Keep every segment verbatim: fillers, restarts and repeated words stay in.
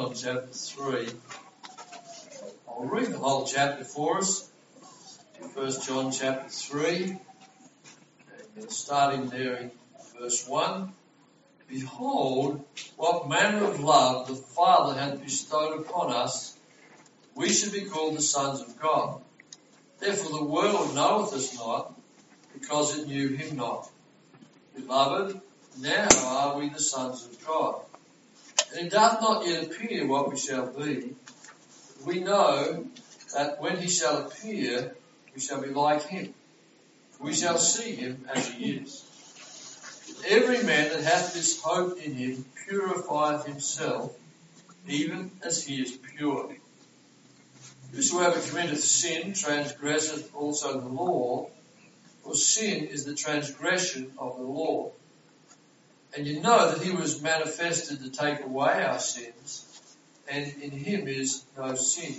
John chapter three. I'll read the whole chapter for us. First John chapter three, and starting there in verse one. Behold, what manner of love the Father hath bestowed upon us, we should be called the sons of God. Therefore the world knoweth us not, because it knew him not. Beloved, now are we the sons of God. And it doth not yet appear what we shall be. We know that when he shall appear, we shall be like him. We shall see him as he is. Every man that hath this hope in him purifieth himself, even as he is pure. Whosoever committeth sin transgresseth also the law, for sin is the transgression of the law. And you know that he was manifested to take away our sins, and in him is no sin.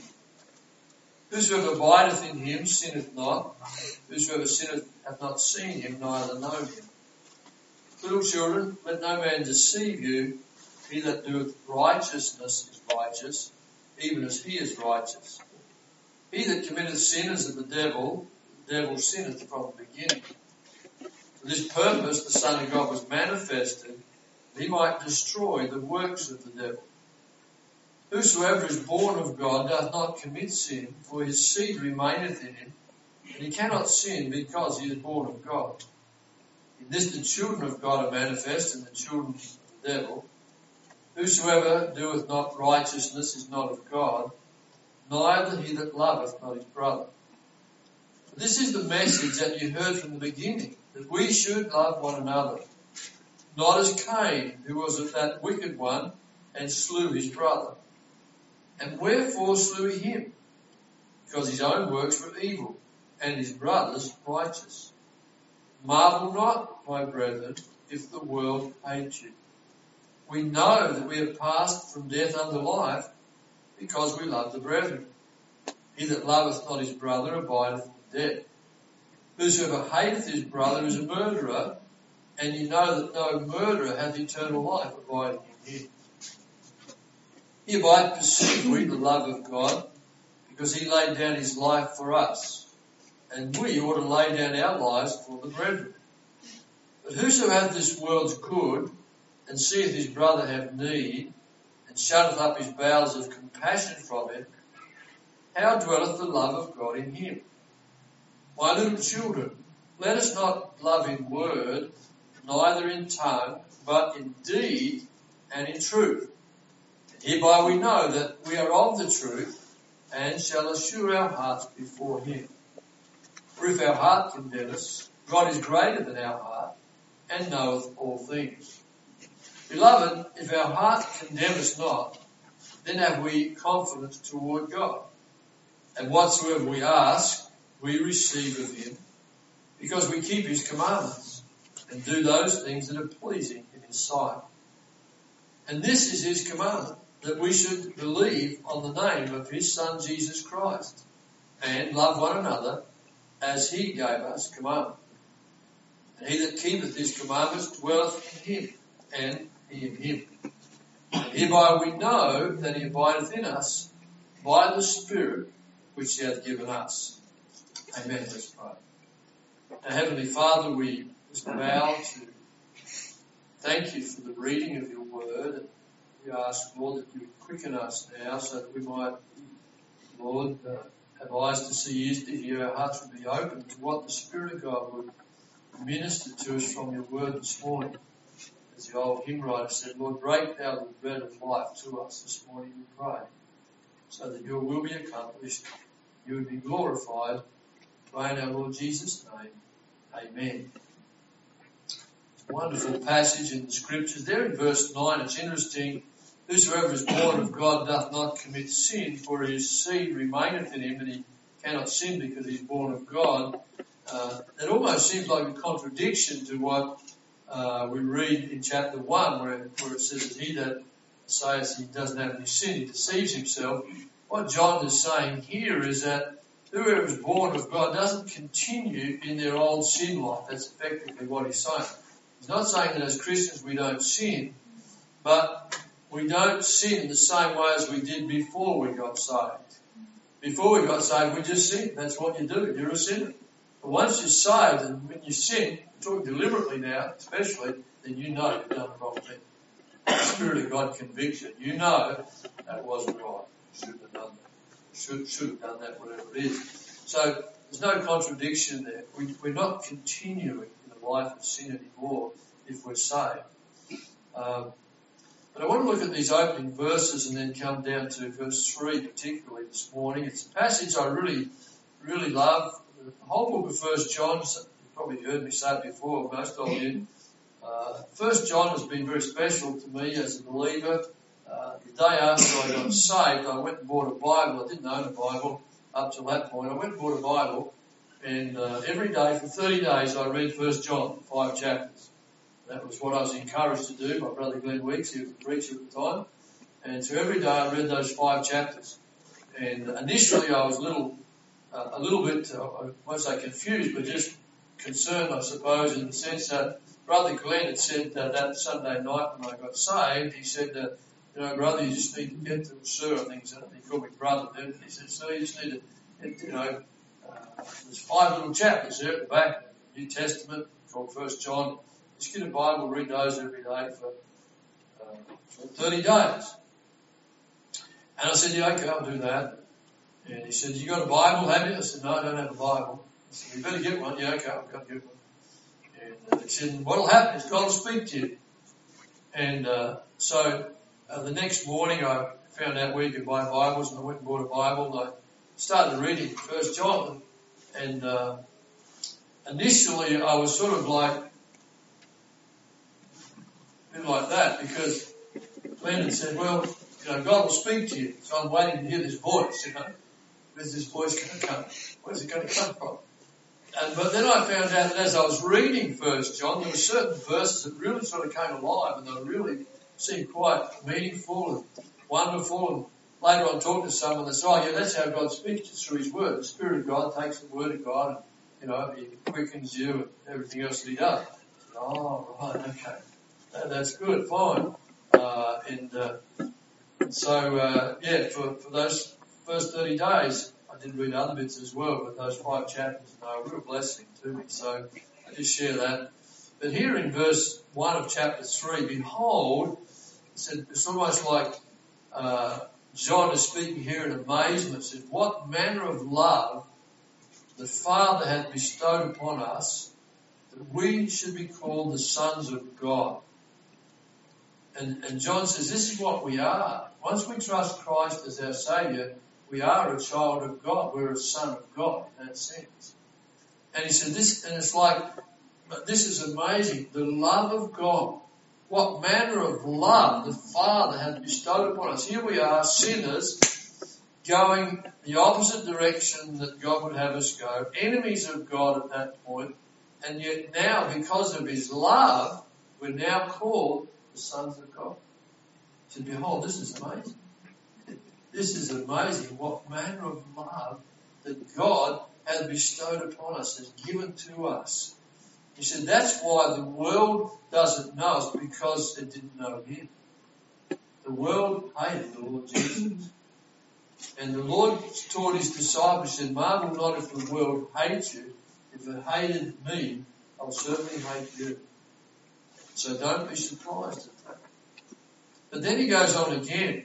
Whosoever abideth in him sinneth not. Whosoever sinneth hath not seen him, neither known him. Little children, let no man deceive you. He that doeth righteousness is righteous, even as he is righteous. He that committeth sin is of the devil. The devil sinneth from the beginning. For this purpose the Son of God was manifested, that he might destroy the works of the devil. Whosoever is born of God doth not commit sin, for his seed remaineth in him, and he cannot sin because he is born of God. In this the children of God are manifest, and the children of the devil. Whosoever doeth not righteousness is not of God, neither he that loveth not his brother. This is the message that you heard from the beginning, that we should love one another. Not as Cain, who was of that wicked one, and slew his brother. And wherefore slew he him? Because his own works were evil, and his brother's righteous. Marvel not, my brethren, if the world hates you. We know that we have passed from death unto life, because we love the brethren. He that loveth not his brother abideth in death. Whosoever hateth his brother is a murderer, and ye know that no murderer hath eternal life abiding in him. Hereby perceive we the love of God, because he laid down his life for us, and we ought to lay down our lives for the brethren. But whoso hath this world's good, and seeth his brother have need, and shutteth up his bowels of compassion from him, how dwelleth the love of God in him? My little children, let us not love in word, neither in tongue, but in deed and in truth. And hereby we know that we are of the truth, and shall assure our hearts before him. For if our heart condemn us, God is greater than our heart, and knoweth all things. Beloved, if our heart condemn us not, then have we confidence toward God. And whatsoever we ask, we receive of him, because we keep his commandments, and do those things that are pleasing in his sight. And this is his commandment, that we should believe on the name of his Son Jesus Christ, and love one another as he gave us commandment. And he that keepeth his commandments dwelleth in him, and he in him. And hereby we know that he abideth in us by the Spirit which he hath given us. Amen. Let's pray. Our Heavenly Father, we just bow to thank you for the reading of your word. And we ask, Lord, that you would quicken us now so that we might, Lord, uh, have eyes to see, ears to hear, our hearts would be open to what the Spirit of God would minister to us from your word this morning. As the old hymn writer said, Lord, break thou the bread of life to us this morning, we pray, so that your will be accomplished, you would be glorified. Pray in our Lord Jesus' name. Amen. It's a wonderful passage in the scriptures. There in verse nine, it's interesting. Whosoever is born of God doth not commit sin, for his seed remaineth in him, and he cannot sin because he is born of God. Uh, it almost seems like a contradiction to what uh, we read in chapter one, where, where it says that he that says he doesn't have any sin, he deceives himself. What John is saying here is that whoever is born of God doesn't continue in their old sin life. That's effectively what he's saying. He's not saying that as Christians we don't sin, but we don't sin the same way as we did before we got saved. Before we got saved, we just sin. That's what you do. You're a sinner. But once you're saved, and when you sin, I'm talking deliberately now, especially, then you know you've done the wrong thing. The Spirit of God convicts you. You know that wasn't right. Shouldn't have done that. Should, should have done that, whatever it is. So there's no contradiction there. We, we're not continuing in the life of sin anymore if we're saved. Um, but I want to look at these opening verses and then come down to verse three particularly this morning. It's a passage I really, really love. The whole book of First John, you've probably heard me say it before, most of you. Uh, First John has been very special to me as a believer. Uh, the day after I got saved, I went and bought a Bible. I didn't own a Bible up to that point. I went and bought a Bible, and uh, every day for thirty days I read First John, five chapters. That was what I was encouraged to do by Brother Glenn Weeks, he was the preacher at the time. And so every day I read those five chapters. And initially I was a little, uh, a little bit, uh, I won't say confused, but just concerned, I suppose, in the sense that Brother Glenn had said uh, that Sunday night when I got saved, he said, uh, you know, brother, you just need to get to, sir, I think he called me brother then, he said, sir, you just need to, get, you know, uh, there's five little chapters there at the back, New Testament, called First John. Just get a Bible, read those every day for, uh, for thirty days. And I said, yeah, okay, I'll do that. And he said, you got a Bible, have you? I said, no, I don't have a Bible. I said, you better get one. Yeah, okay, I'll go get one. And uh, he said, what'll happen is God will speak to you. And uh, so uh, the next morning I found out where you could buy Bibles, and I went and bought a Bible. And I started reading First John. And uh, initially I was sort of like, like that, because Glenn had said, well, you know, God will speak to you, so I'm waiting to hear this voice, you know. Where's this voice going to come? Where's it going to come from? And, but then I found out that as I was reading First John, there were certain verses that really sort of came alive, and they really seemed quite meaningful and wonderful. And later on talking to someone that said, oh yeah, that's how God speaks to us, through His Word. The Spirit of God takes the Word of God and, you know, He quickens you and everything else that He does. I said, oh, right, okay. That's good, fine. Uh, and uh, so, uh, yeah, for, for those first thirty days, I did read other bits as well, but those five chapters are a real blessing to me. So I just share that. But here in verse one of chapter three, behold, it's almost like uh, John is speaking here in amazement. It says, what manner of love the Father hath bestowed upon us, that we should be called the sons of God. And, and John says, this is what we are. Once we trust Christ as our Saviour, we are a child of God. We're a son of God in that sense. And he said this, and it's like, this is amazing. The love of God. What manner of love the Father hath bestowed upon us. Here we are, sinners, going the opposite direction that God would have us go, enemies of God at that point, and yet now, because of His love, we're now called the sons of God. He said, behold, this is amazing. This is amazing. What manner of love that God hath bestowed upon us, has given to us. He said, that's why the world doesn't know us, because it didn't know Him. The world hated the Lord Jesus. And the Lord taught His disciples, said, marvel not if the world hates you. If it hated me, I'll certainly hate you. So don't be surprised at that. But then he goes on again.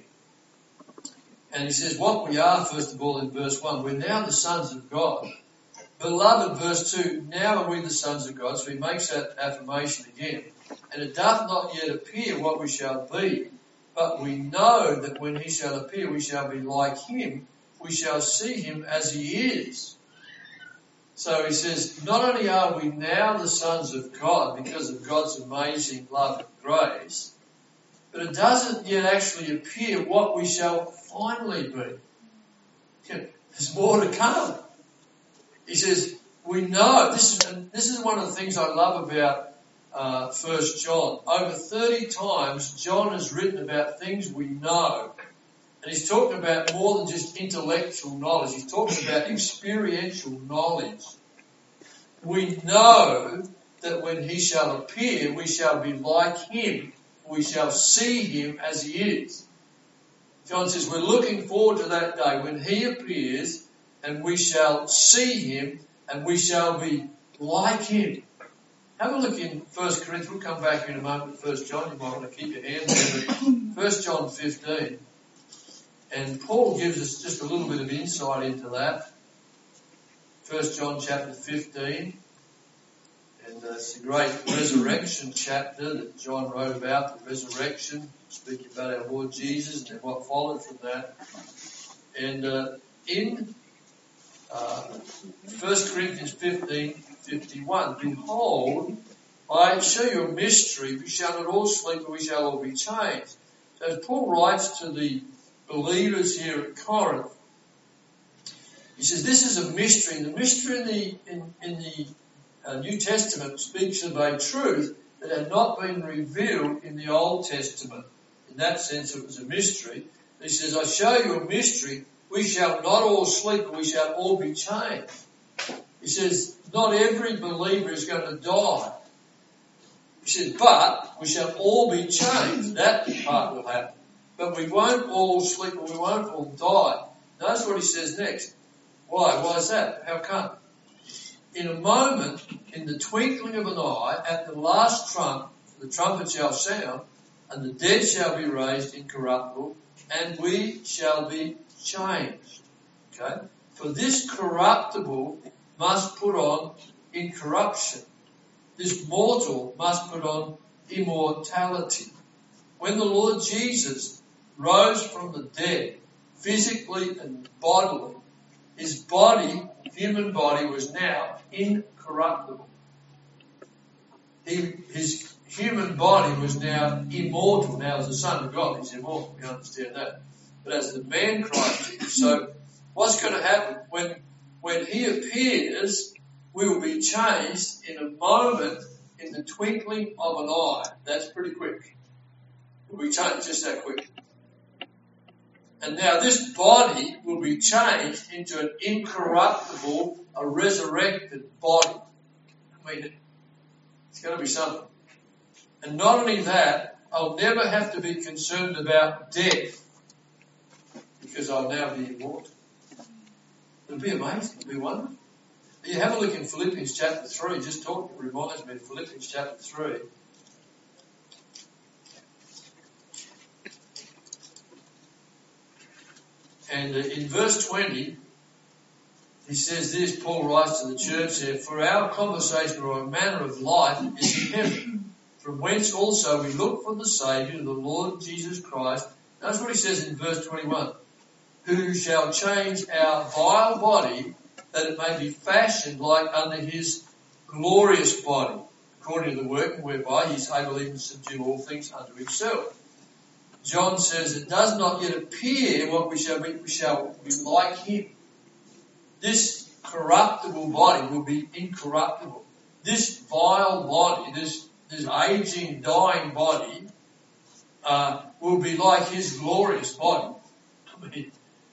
And he says, what we are, first of all, in verse one, we're now the sons of God. Beloved, verse two, now are we the sons of God. So he makes that affirmation again. And it doth not yet appear what we shall be, but we know that when He shall appear, we shall be like Him. We shall see Him as He is. So he says, not only are we now the sons of God because of God's amazing love and grace, but it doesn't yet actually appear what we shall finally be. There's more to come. He says, we know, this is, and this is one of the things I love about uh, First John. Over thirty times, John has written about things we know. And he's talking about more than just intellectual knowledge. He's talking about experiential knowledge. We know that when He shall appear, we shall be like Him, we shall see him as he is. John says we're looking forward to that day when he appears and we shall see him and we shall be like him. Have a look in First Corinthians. We'll come back in a moment to First John. You might want to keep your hands there. First John fifteen. And Paul gives us just a little bit of insight into that. First John chapter fifteen. And uh, it's a great resurrection chapter that John wrote about, the resurrection, speaking about our Lord Jesus and what followed from that. And uh, in uh, First Corinthians fifteen fifty-one, behold, I show you a mystery. We shall not all sleep, but we shall all be changed. So as Paul writes to the believers here at Corinth, he says this is a mystery. And the mystery in the in, in the uh, New Testament speaks of a truth that had not been revealed in the Old Testament. In that sense, it was a mystery. He says, I show you a mystery. We shall not all sleep, but we shall all be changed. He says, not every believer is going to die. He says, but we shall all be changed. That part will happen. But we won't all sleep, or we won't all die. Notice what he says next. Why? Why is that? How come? In a moment, in the twinkling of an eye, at the last trump, the trumpet shall sound, and the dead shall be raised incorruptible, and we shall be changed. Okay? For this corruptible must put on incorruption. This mortal must put on immortality. When the Lord Jesus rose from the dead, physically and bodily, his body, human body, was now incorruptible. He, his human body was now immortal. Now as the Son of God, he's immortal. We understand that. But as the man Christ Jesus. So what's going to happen? When, when he appears, we will be changed in a moment, in the twinkling of an eye. That's pretty quick. We'll be changed just that quick. And now this body will be changed into an incorruptible, a resurrected body. I mean, it's going to be something. And not only that, I'll never have to be concerned about death because I'll now be immortal. It'll be amazing. It'll be wonderful. You have a look in Philippians chapter three. Just talk, it reminds me of Philippians chapter three. And in verse twenty, he says this, Paul writes to the church there, for our conversation or our manner of life is in heaven, from whence also we look for the Saviour, the Lord Jesus Christ. That's what he says in verse twenty-one, who shall change our vile body, that it may be fashioned like unto his glorious body, according to the working whereby he is able even to subdue all things unto himself. John says, it does not yet appear what we shall be, we shall be like him. This corruptible body will be incorruptible. This vile body, this, this aging, dying body, uh, will be like his glorious body. I mean,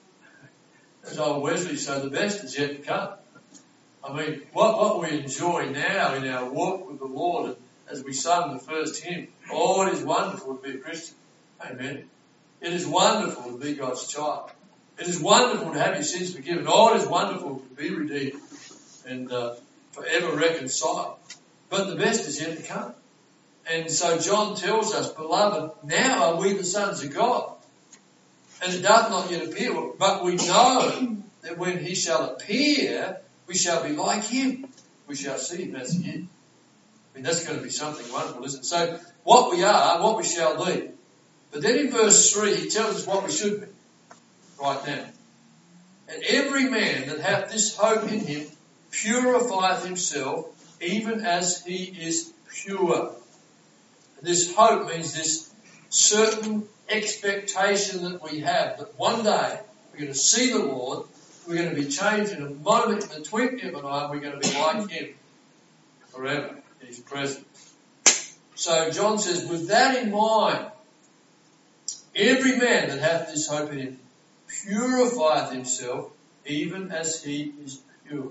as old Wesley said, the best is yet to come. I mean, what, what we enjoy now in our walk with the Lord, and as we sung the first hymn, oh, it is wonderful to be a Christian. Amen. It is wonderful to be God's child. It is wonderful to have your sins forgiven. Oh, it is wonderful to be redeemed and uh, forever reconciled. But the best is yet to come. And so John tells us, beloved, now are we the sons of God. And it doth not yet appear, but we know that when he shall appear, we shall be like him. We shall see him as he is. I mean, that's going to be something wonderful, isn't it? So what we are, what we shall be. But then in verse three, he tells us what we should be right now. And every man that hath this hope in him purifieth himself, even as he is pure. And this hope means this certain expectation that we have, that one day we're going to see the Lord, we're going to be changed in a moment, in the twinkling of an eye, we're going to be like him forever in his presence. So John says, with that in mind, every man that hath this hope in him purifieth himself, even as he is pure.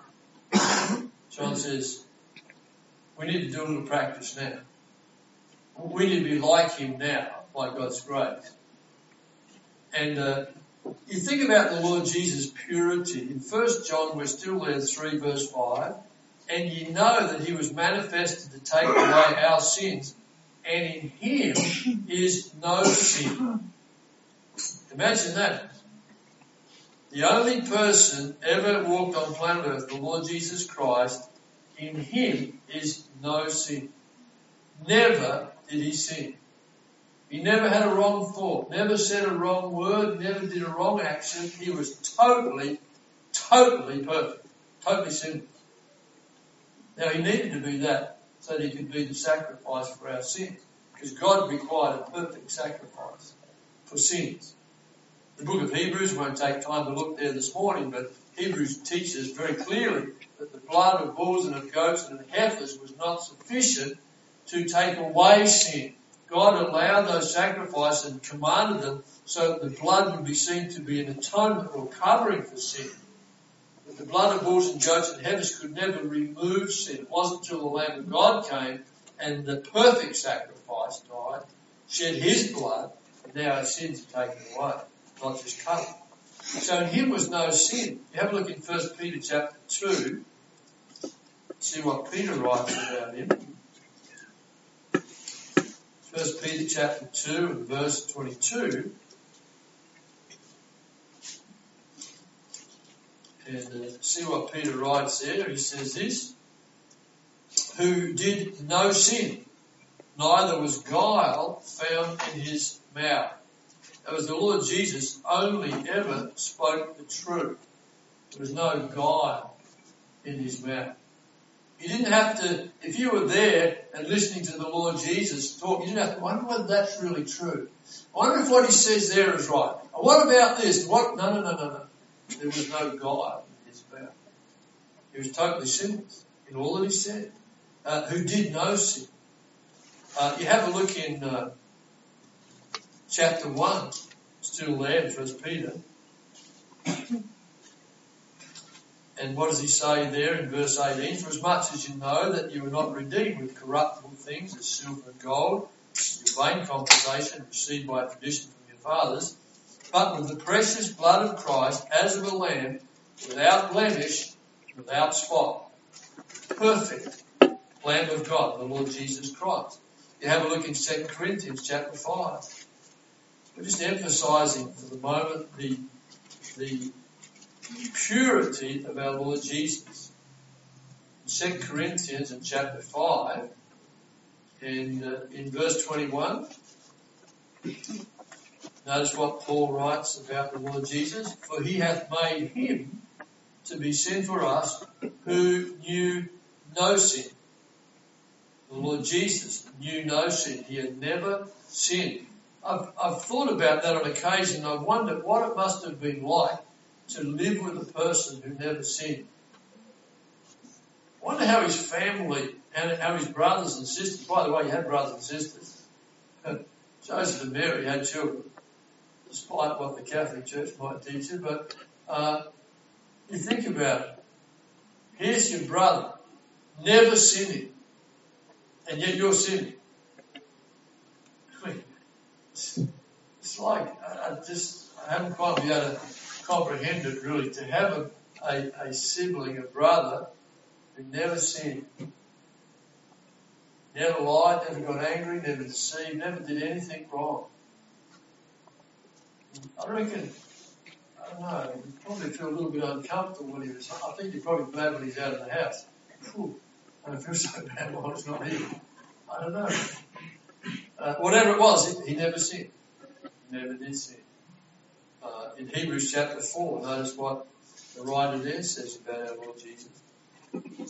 John says, we need to do a little practice now. we need to be like him now, by God's grace. And uh, you think about the Lord Jesus' purity. In First John, we're still there, three verse five. And ye know that he was manifested to take away our sins, and in him is no sin. Imagine that. The only person ever walked on planet Earth, the Lord Jesus Christ, in him is no sin. Never did he sin. He never had a wrong thought, never said a wrong word, never did a wrong action. He was totally, totally perfect, totally sinless. Now he needed to be that so that he could be the sacrifice for our sins, because God required a perfect sacrifice for sins. The book of Hebrews, won't take time to look there this morning, but Hebrews teaches very clearly that the blood of bulls and of goats and of heifers was not sufficient to take away sin. God allowed those sacrifices and commanded them so that the blood would be seen to be an atonement or covering for sin. But the blood of bulls and goats and heifers could never remove sin. It wasn't until the Lamb of God came and the perfect sacrifice died, shed his blood, and now our sins are taken away, not just covered. So in him was no sin. You have a look in First Peter chapter two, see what Peter writes about him. First Peter chapter two and verse twenty-two. And uh, see what Peter writes there. He says this: who did no sin, neither was guile found in his mouth. That was the Lord Jesus only ever spoke the truth. There was no guile in his mouth. You didn't have to, if you were there and listening to the Lord Jesus talk, you didn't have to wonder whether that's really true. I wonder if what he says there is right. And what about this? What? No, no, no, no, no. There was no guile in his mouth. He was totally sinless in all that he said. Uh, who did no sin. Uh, you have a look in uh, chapter one, still there in First Peter. And what does he say there in verse eighteen? For as much as you know that you were not redeemed with corruptible things as silver and gold, your vain conversation received by tradition from your fathers, but with the precious blood of Christ as of a lamb, without blemish, without spot. Perfect Lamb of God, the Lord Jesus Christ. You have a look in Second Corinthians chapter five. We're just emphasizing for the moment the, the purity of our Lord Jesus. In Second Corinthians in chapter five, and uh, in verse twenty-one, notice what Paul writes about the Lord Jesus. For he hath made him to be sin for us who knew no sin. The Lord Jesus knew no sin. He had never sinned. I've, I've thought about that on occasion. I've wondered what it must have been like to live with a person who never sinned. I wonder how his family and how his brothers and sisters, by the way, he had brothers and sisters. Joseph and Mary had children, despite what the Catholic Church might teach you. But uh, you think about it. Here's your brother, never sinning, and yet you're sinning. I mean, it's, it's like, I, I just, I haven't quite been able to comprehend it really, to have a, a, a sibling, a brother, who never sinned, never lied, never got angry, never deceived, never did anything wrong. I reckon, I don't know, he'd probably feel a little bit uncomfortable when he was, I think he'd probably glad when he's out of the house. Whew, I don't feel so bad while it's not here. I don't know. Uh, whatever it was, he, he never sinned. He never did sin. Uh, in Hebrews chapter four, notice what the writer there says about our Lord Jesus.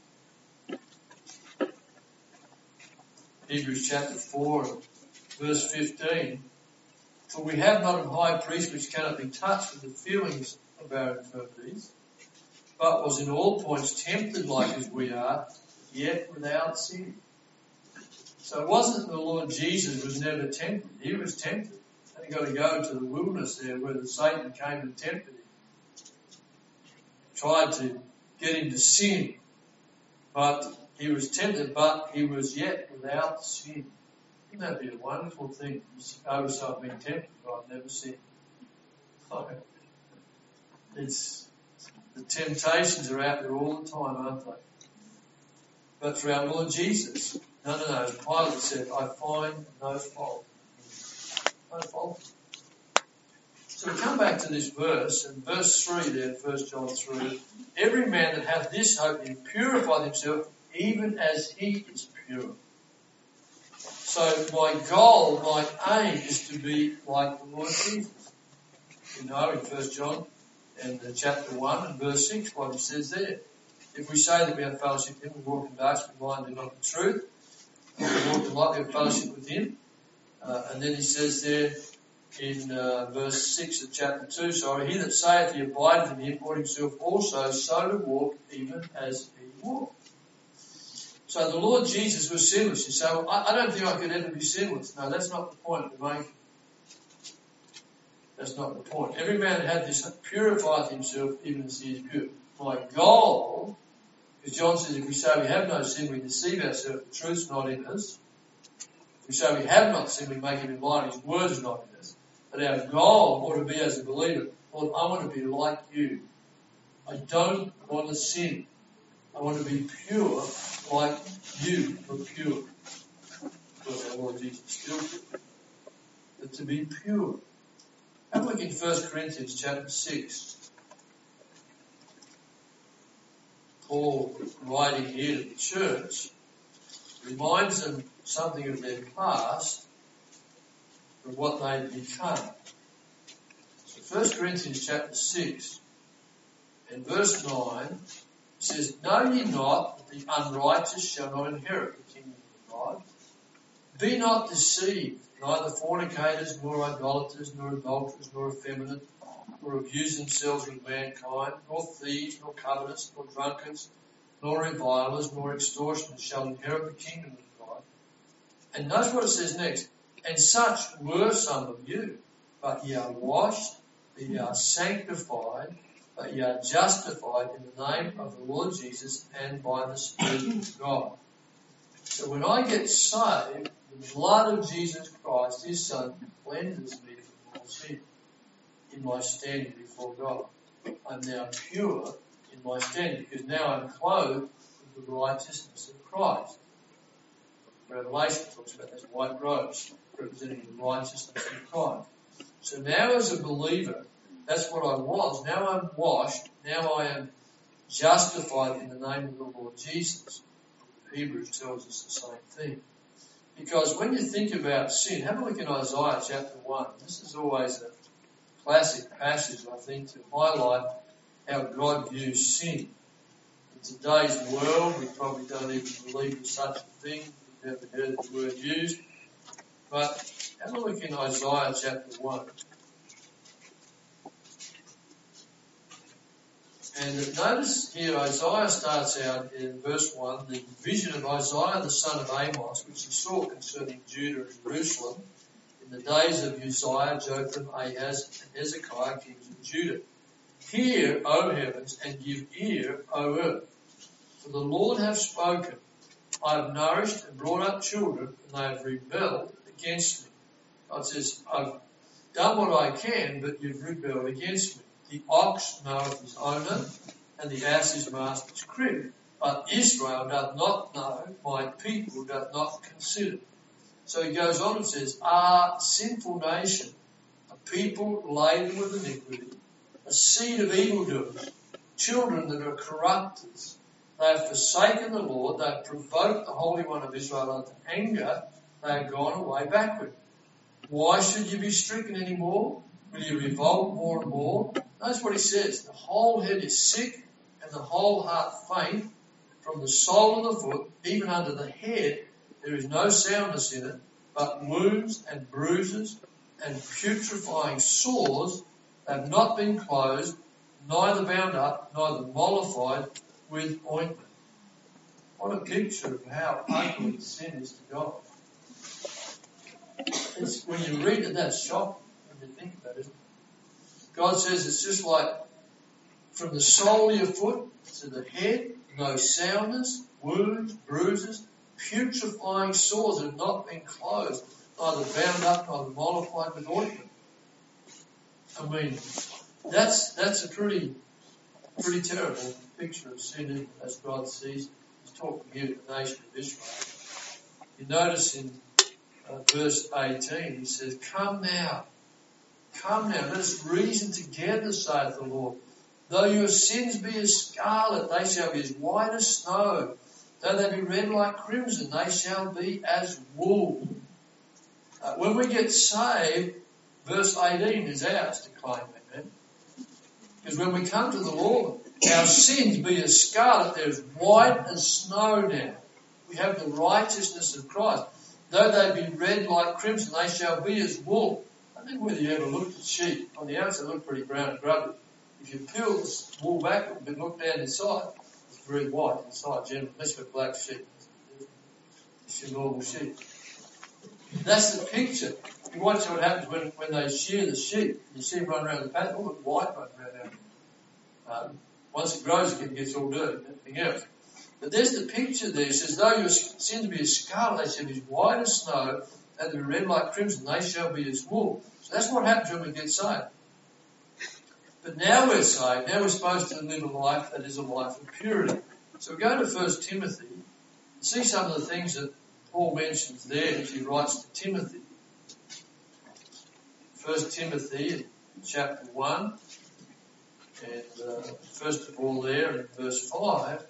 Hebrews chapter four, verse fifteen. For we have not a high priest which cannot be touched with the feelings of our infirmities, but was in all points tempted like as we are, yet without sin. So it wasn't the Lord Jesus was never tempted. He was tempted. And he got to go to the wilderness there where the Satan came and tempted him. Tried to get him to sin. But he was tempted, but he was yet without sin. Wouldn't that be a wonderful thing? You say, oh, so I've been tempted, but I've never sinned. Oh, it's, the temptations are out there all the time, aren't they? But for our Lord Jesus, no, no, no. Pilate said, I find no fault. No fault. So we come back to this verse, and verse three there, First John three. Every man that hath this hope, he purifieth himself, even as he is pure. So my goal, my aim is to be like the Lord Jesus. You know, in First John, and chapter one and verse six, what he says there. If we say that we have fellowship with him, we walk in darkness, we mind do not the truth. We walk in light, we have fellowship with him. Uh, and then he says there in uh, verse six of chapter two, sorry, he that saith he abideth in him ought himself also so to walk even as he walked. So the Lord Jesus was sinless. You say, well, I, I don't think I could ever be sinless. No, that's not the point we're making. That's not the point. Every man that had this purifieth himself even as he is pure. My goal, because John says if we say we have no sin, we deceive ourselves, the truth's not in us. If we say we have not sinned, we make him in lie, his word is not in us. But our goal ought to be as a believer, Lord, I want to be like you. I don't want to sin. I want to be pure like you were pure. Because our Lord Jesus is still pure. But to be pure. Have a look in First Corinthians chapter six. Paul, writing here to the church, reminds them something of their past and what they've become. So First Corinthians chapter six and verse nine says, know ye not that the unrighteous shall not inherit the kingdom of God? Be not deceived, neither fornicators, nor idolaters, nor adulterers, nor effeminate, nor abuse themselves with mankind, nor thieves, nor covetous, nor drunkards, nor revilers, nor extortioners shall inherit the kingdom of God. And notice what it says next. And such were some of you, but ye are washed, but ye are sanctified, but ye are justified in the name of the Lord Jesus and by the Spirit of God. So when I get saved, the blood of Jesus Christ, his Son, cleanses me from all sin in my standing before God. I'm now pure in my standing because now I'm clothed with the righteousness of Christ. Revelation talks about those white robes representing the righteousness of Christ. So now as a believer, that's what I was. Now I'm washed. Now I am justified in the name of the Lord Jesus. Hebrews tells us the same thing. Because when you think about sin, have a look in Isaiah chapter one. This is always a classic passage, I think, to highlight how God views sin. In today's world, we probably don't even believe in such a thing. We've never heard the word used. But have a look in Isaiah chapter one. And notice here Isaiah starts out in verse one, the vision of Isaiah the son of Amos, which he saw concerning Judah and Jerusalem in the days of Uzziah, Jotham, Ahaz, and Hezekiah, kings of Judah. Hear, O heavens, and give ear, O earth. For the Lord hath spoken. I have nourished and brought up children, and they have rebelled against me. God says, I've done what I can, but you've rebelled against me. The ox knoweth his owner, and the ass his master's crib. But Israel doth not know, my people doth not consider. So he goes on and says, a sinful nation, a people laden with iniquity, a seed of evildoers, children that are corrupters. They have forsaken the Lord, they have provoked the Holy One of Israel unto anger, they have gone away backward. Why should you be stricken any more? Will you revolt more and more? Notice what he says. The whole head is sick and the whole heart faint. From the sole of the foot, even under the head, there is no soundness in it, but wounds and bruises and putrefying sores have not been closed, neither bound up, neither mollified with ointment. What a picture of how ugly sin is to God. It's, when you read it, that's shocking when you think about it. God says it's just like from the sole of your foot to the head, no soundness, wounds, bruises, putrefying sores that have not been closed, neither bound up, neither mollified with ointment. I mean, that's that's a pretty pretty terrible picture of sin as God sees it. He's talking here to the nation of Israel. You notice in uh, verse eighteen, he says, "Come now, come now, let us reason together, saith the Lord. Though your sins be as scarlet, they shall be as white as snow. Though they be red like crimson, they shall be as wool." Uh, when we get saved, verse eighteen is ours to claim, amen? Because when we come to the Lord, our sins be as scarlet, they're as white as snow now. We have the righteousness of Christ. Though they be red like crimson, they shall be as wool. I think whether you ever looked at sheep, on the outside they look pretty brown and grubby. If you peel the wool back a little bit, look down inside, it's very white inside generally, unless you've got black sheep. It's your normal sheep. That's the picture. You watch what happens when, when they shear the sheep. You see them run around the paddock, all the white run around there. Um, once it grows, it gets all dirty, nothing else. But there's the picture there. It says, though your sins be as scarlet, they shall be as white as snow, and they be red like crimson, they shall be as wool. So that's what happens when we get saved. But now we're saved. Now we're supposed to live a life that is a life of purity. So we go to First Timothy and see some of the things that Paul mentions there as he writes to Timothy. First Timothy chapter one, and uh, first of all there in verse five,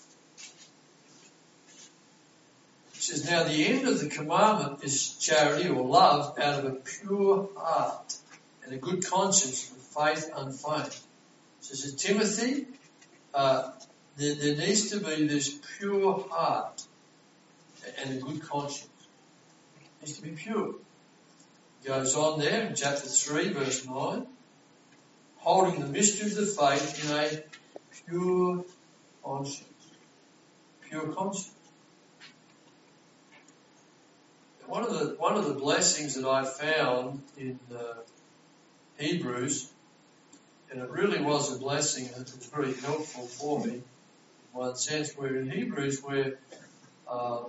it says, "Now the end of the commandment is charity or love out of a pure heart and a good conscience with faith unfeigned." So it says, Timothy, uh, there, there needs to be this pure heart and a good conscience. It needs to be pure. It goes on there in chapter three, verse nine, "Holding the mystery of the faith in a pure conscience." Pure conscience. One of the one of the blessings that I found in uh, Hebrews, and it really was a blessing that was very helpful for me in one sense, where in Hebrews where uh,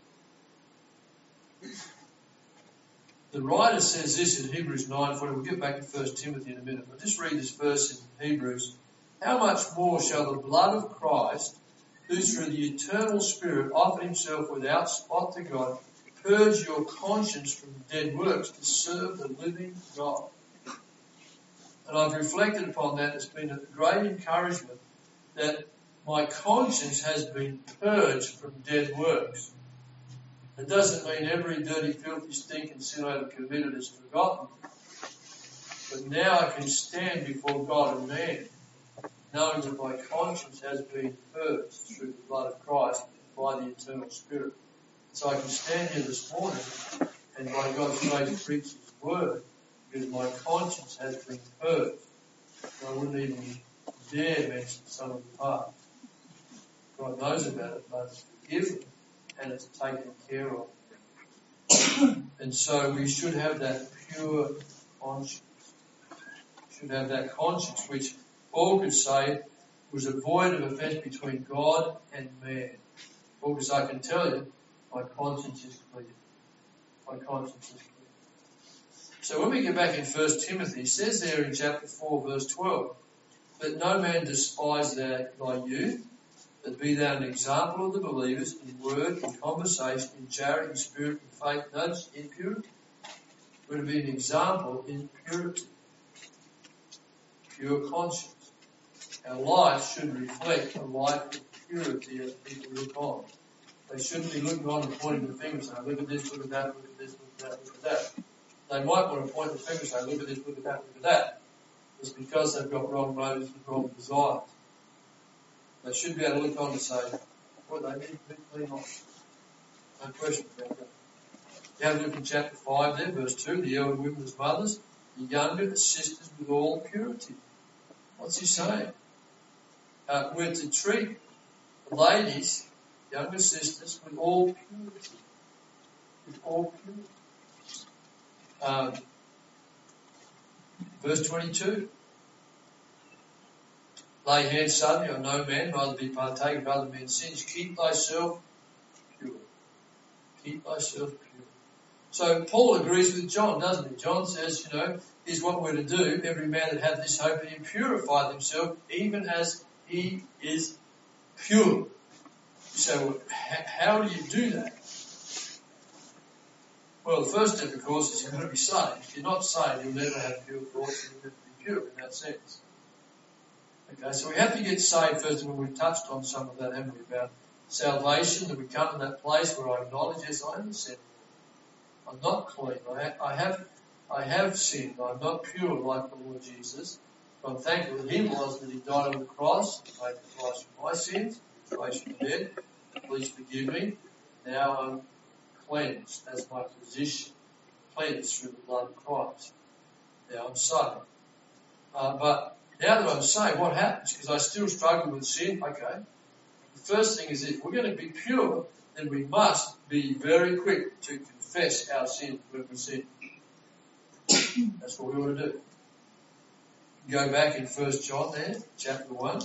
the writer says this in Hebrews nine forty. We'll get back to First Timothy in a minute, but just read this verse in Hebrews. "How much more shall the blood of Christ, who through the eternal Spirit offered himself without spot to God, purge your conscience from dead works to serve the living God?" And I've reflected upon that. It's been a great encouragement that my conscience has been purged from dead works. It doesn't mean every dirty, filthy, stinking sin I ever committed is forgotten. But now I can stand before God and man, knowing that my conscience has been purged through the blood of Christ by the eternal Spirit. So I can stand here this morning and by God's grace preach His word because my conscience has been purged. So I wouldn't even dare mention some of the past. God knows about it, but it's forgiven and it's taken care of. And so we should have that pure conscience. We should have that conscience which Paul could say was a void of offence between God and man. Paul could say, I can tell you, my conscience is clear. My conscience is clear. So when we get back in First Timothy, he says there in chapter four, verse twelve, "Let no man despise thy, thy youth, but be thou an example of the believers in word, in conversation, in charity, in spirit, in faith." Notice, in purity. We're to be an example in purity. Pure conscience. Our life should reflect a life of purity as people look on. They shouldn't be looking on and pointing the finger saying, look at this, look at that, look at this, look at that, look at that. They might want to point the finger saying, look at this, look at that, look at that. It's because they've got wrong motives and wrong desires. They should be able to look on and say, well, they need to be clean off. No question about that. You have a look in chapter five there, verse two, "The elder women as mothers, the younger as sisters with all purity." What's he saying? Uh, we're to treat the ladies, younger sisters, with all purity. With all purity. Um, verse twenty-two. "Lay hands suddenly on no man, neither be partaker of other men's sins. Keep thyself pure." keep thyself pure. So Paul agrees with John, doesn't he? John says, you know, here's what we're to do. Every man that hath this hope in him purify himself, even as he is pure. You say, well, how do you do that? Well, the first step, of course, is you've got to be saved. If you're not saved, you'll never have pure thoughts, and you'll never be pure in that sense. Okay, so we have to get saved first, and we've touched on some of that, haven't we, about salvation, that we come to that place where I acknowledge, yes, I am a sinner. I'm not clean. I, ha- I have I have sinned. I'm not pure like the Lord Jesus. But I'm thankful that He was, that He died on the cross, to pay the price for my sins, He raised from the dead. Please forgive me. Now I'm cleansed. That's my position. Cleansed through the blood of Christ. Now I'm saved. Uh, but now that I'm saved, what happens? Because I still struggle with sin. Okay. The first thing is, if we're going to be pure, then we must be very quick to confess our sin when we sin. That's what we ought to do. Go back in First John there, chapter one.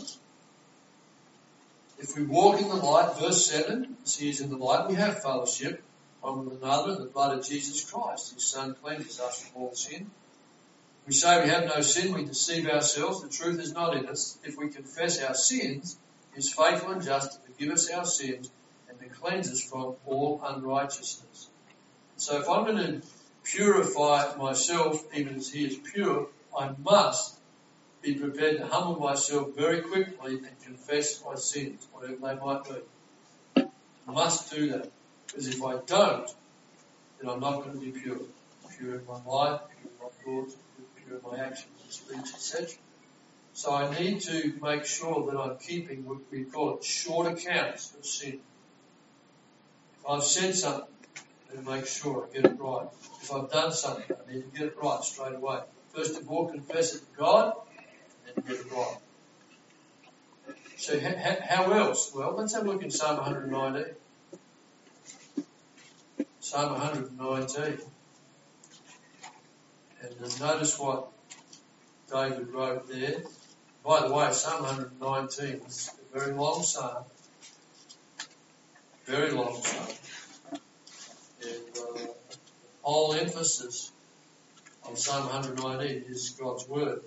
If we walk in the light, verse seven, as He is in the light, we have fellowship one with another, and the blood of Jesus Christ, His Son, cleanses us from all sin. We say we have no sin, we deceive ourselves, the truth is not in us. If we confess our sins, He is faithful and just to forgive us our sins and to cleanse us from all unrighteousness. So if I'm going to purify myself even as He is pure, I must be prepared to humble myself very quickly and confess my sins, whatever they might be. I must do that. Because if I don't, then I'm not going to be pure. Pure in my life, pure in my thoughts, pure in my actions and speech, et cetera. So I need to make sure that I'm keeping what we call it short accounts of sin. If I've said something, then make sure I get it right. If I've done something, I need to get it right straight away. First of all, confess it to God, and then get it right. So how else? Well, let's have a look in Psalm one nineteen. Psalm one nineteen. And notice what David wrote there. By the way, Psalm one nineteen is a very long psalm. Very long psalm. And uh, the whole emphasis on Psalm one nineteen is God's Word.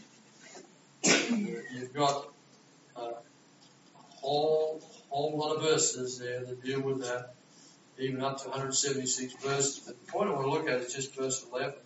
You've got uh, a whole, whole lot of verses there that deal with that, even up to one hundred seventy-six verses. But the point I want to look at is just verse eleven.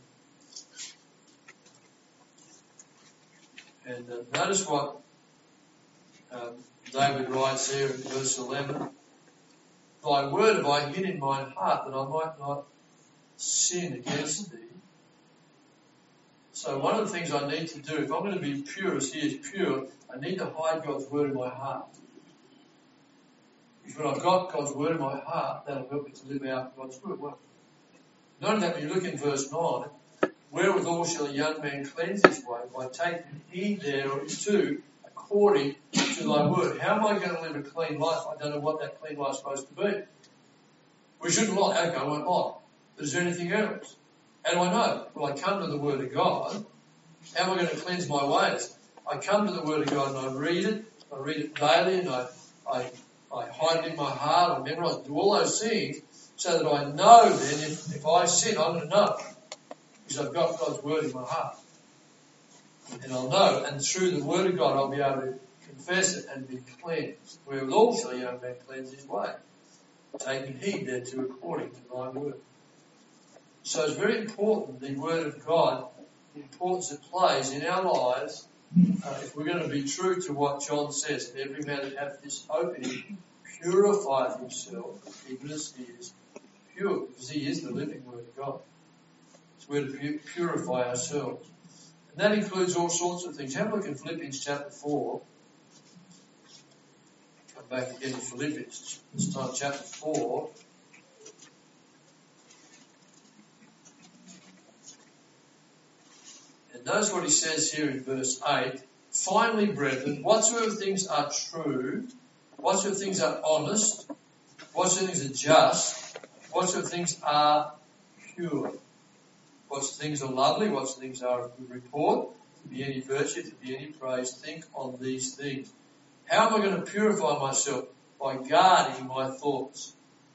And uh, notice what um, David writes there in verse eleven. Thy word have I hid in mine heart that I might not sin against thee. So one of the things I need to do, if I'm going to be pure as He is pure, I need to hide God's word in my heart. Because when I've got God's word in my heart, that'll help me to live out God's word. Well, not only that, when you look in verse nine, wherewithal shall a young man cleanse his way? By taking heed thereto according to thy word. How am I going to live a clean life? I don't know what that clean life is supposed to be. We shouldn't lie. Okay, I won't lie. But is there anything else? How do I know? Well, I come to the Word of God. How am I going to cleanse my ways? I come to the Word of God and I read it. I read it daily and I, I, I hide it in my heart. I memorize it. Do all those things so that I know then if, if I sin, I'm going to know. Because I've got God's Word in my heart. And I'll know. And through the Word of God, I'll be able to confess it and be cleansed. Wherewithal shall a young man cleanse his way, taking heed thereto according to thy word. So it's very important, the Word of God, the importance it plays in our lives, uh, if we're going to be true to what John says, that every man that hath this hope in Him purifieth himself, even as he is pure, because He is the living Word of God. So we're to purify ourselves. And that includes all sorts of things. Have a look in Philippians chapter four. Come back again to Philippians, this time chapter four. And notice what he says here in verse eight. Finally, brethren, whatsoever things are true, whatsoever things are honest, whatsoever things are just, whatsoever things are pure, whatsoever things are lovely, whatsoever things are of good report, to be any virtue, to be any praise, think on these things. How am I going to purify myself? By guarding my thoughts.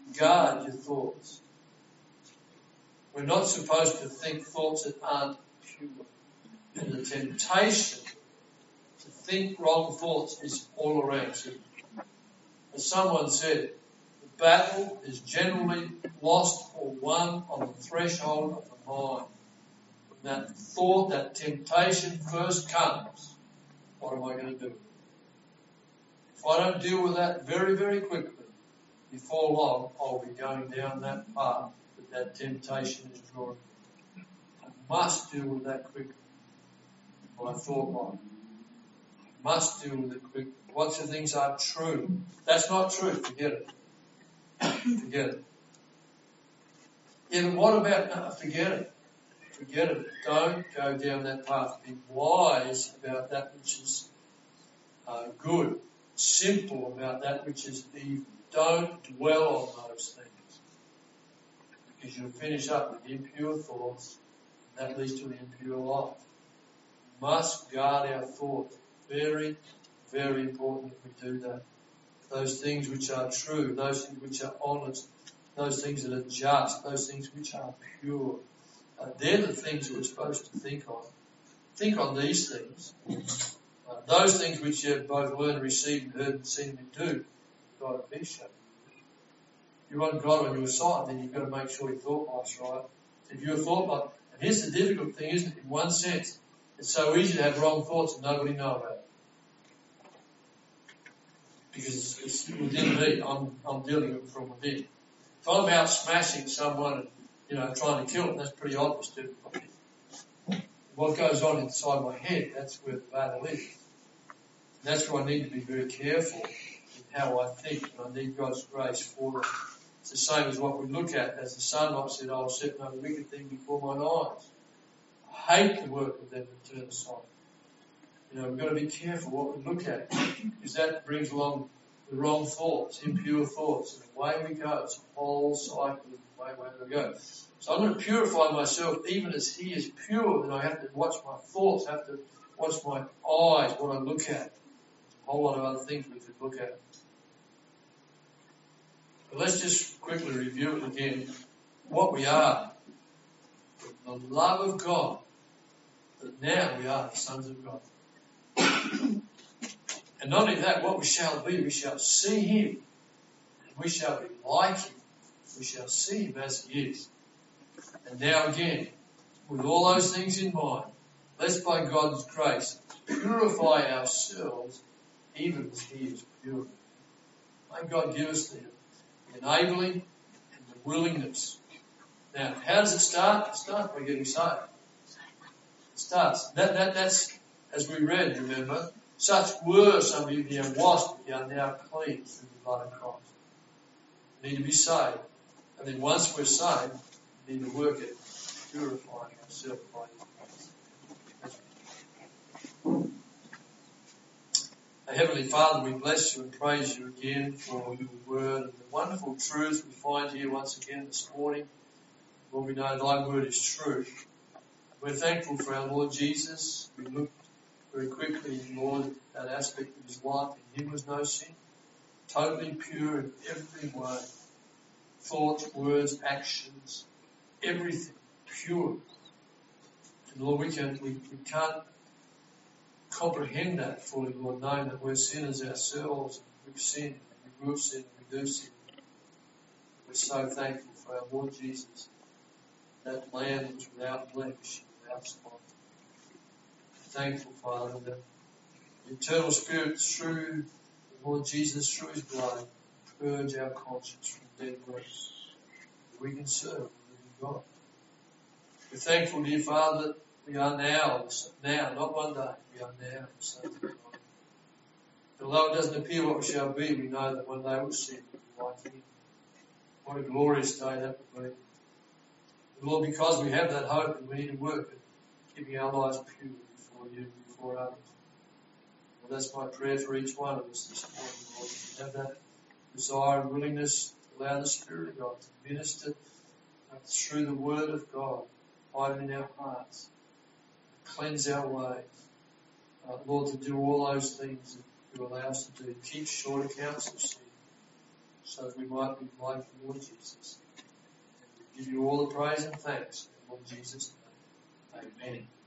guard your thoughts. We're not supposed to think thoughts that aren't pure. And the temptation to think wrong thoughts is all around you. As someone said, the battle is generally lost or won on the threshold of the mind. When that thought, that temptation first comes, what am I going to do? If I don't deal with that very, very quickly, before long, I'll be going down that path that that temptation is drawing. I must deal with that quickly. My thought life. I must deal with it quickly. What the things are true? That's not true. Forget it. Forget it. Yeah, but what about, no, forget it. Forget it. Don't go down that path. Be wise about that which is uh, good. Simple about that which is evil. Don't dwell on those things. Because you'll finish up with impure thoughts, and that leads to an impure life. We must guard our thoughts. Very, very important that we do that. Those things which are true, those things which are honest, those things that are just, those things which are pure. Uh, they're the things that we're supposed to think on. Think on these things. Uh, those things which you have both learned, received, and heard, and seen me do, God appreciate. If you want God on your side, then you've got to make sure your thought life's right. If your thought life, and here's the difficult thing, isn't it? In one sense, it's so easy to have wrong thoughts and nobody know about it. Because it's, it's within me. I'm, I'm dealing with it from within. If I'm out smashing someone and, you know, trying to kill them, that's pretty obvious to everybody. What goes on inside my head, that's where the battle is. And that's where I need to be very careful in how I think, and I need God's grace for it. It's the same as what we look at. As the sunlight said, I was setting up a wicked thing before mine eyes. I hate the work of them that turn aside. You know, we've got to be careful what we look at, because that brings along the wrong thoughts, impure thoughts, and away we go. It's a whole cycle, away, away we go. So I'm going to purify myself even as He is pure, then I have to watch my thoughts, I have to watch my eyes, what I look at. There's a whole lot of other things we could look at. But let's just quickly review it again. What we are, the love of God, that now we are the sons of God. And not only that, what we shall be, we shall see Him, and we shall be like Him. We shall see Him as He is. And now again, with all those things in mind, let's by God's grace purify ourselves even as He is pure. May God give us the enabling and the willingness. Now, how does it start? It starts by getting saved. It starts. That, that, that's, as we read, remember, such were some of you, you are washed, but you are now clean through the blood of Christ. We need to be saved. And then once we're saved, we need to work at purifying ourselves by His grace. Heavenly Father, we bless You and praise You again for Your word and the wonderful truths we find here once again this morning. Lord, we know Thy word is true. We're thankful for our Lord Jesus. We look very quickly, Lord, that aspect of His life. In Him was no sin. Totally pure in every way. Thoughts, words, actions, everything pure. And Lord, we, can, we, we can't comprehend that fully, Lord, knowing that we're sinners ourselves. We've sinned, we will sin, we do sin. We're so thankful for our Lord Jesus, that Lamb was without blemish, without spot. Thankful, Father, that the eternal Spirit through the Lord Jesus, through His blood, purge our conscience from dead works. We can serve the living God. We're thankful, dear Father, that we are now, now, not one day, we are now the sons of God. Although it doesn't appear what we shall be, we know that one day we'll see it like Him. What a glorious day that will be. And Lord, because we have that hope, and we need to work at keeping our lives pure before You, before others. Well, that's my prayer for each one of us this morning, Lord. We have that desire and willingness to allow the Spirit of God to minister through the Word of God, hide it in our hearts, cleanse our ways. Uh, Lord, to do all those things that You allow us to do. Keep short accounts of sin. so that we might be like the Lord Jesus. And we give you all the praise and thanks in Lord Jesus' name. Amen.